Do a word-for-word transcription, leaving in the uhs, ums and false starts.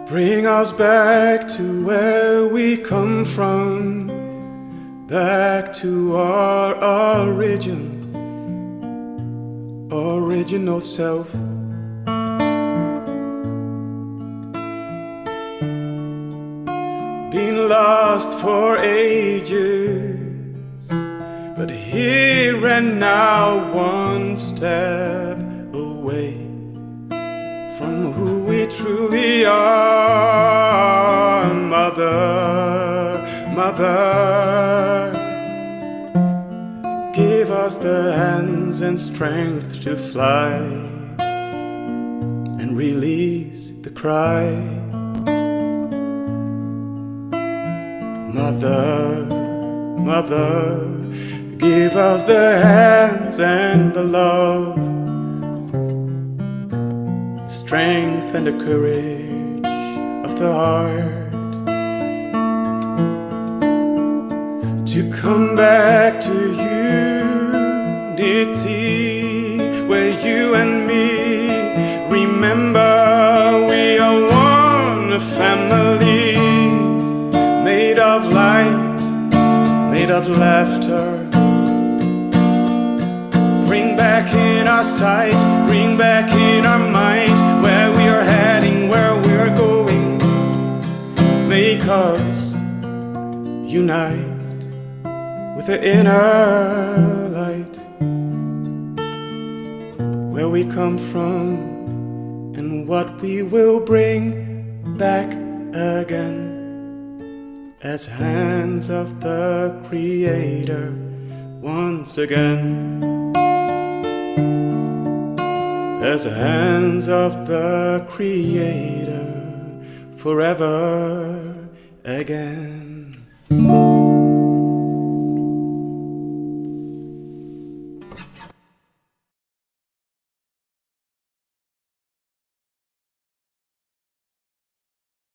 Bring us back to where we come from, back to our origin, original self. Been lost for ages, but here and now, one step away from who we truly are. Mother, Mother, give us the hands and strength to fly and release the cry. Mother, Mother, give us the hands and the love, strength and the courage of the heart to come back to unity, where you and me remember we are one, a family made of light, made of laughter. Bring back in our sight, bring back in our mind where we are heading, where we are going. Make us unite with the inner light, where we come from and what we will bring back again, as hands of the Creator once again, as hands of the Creator forever again.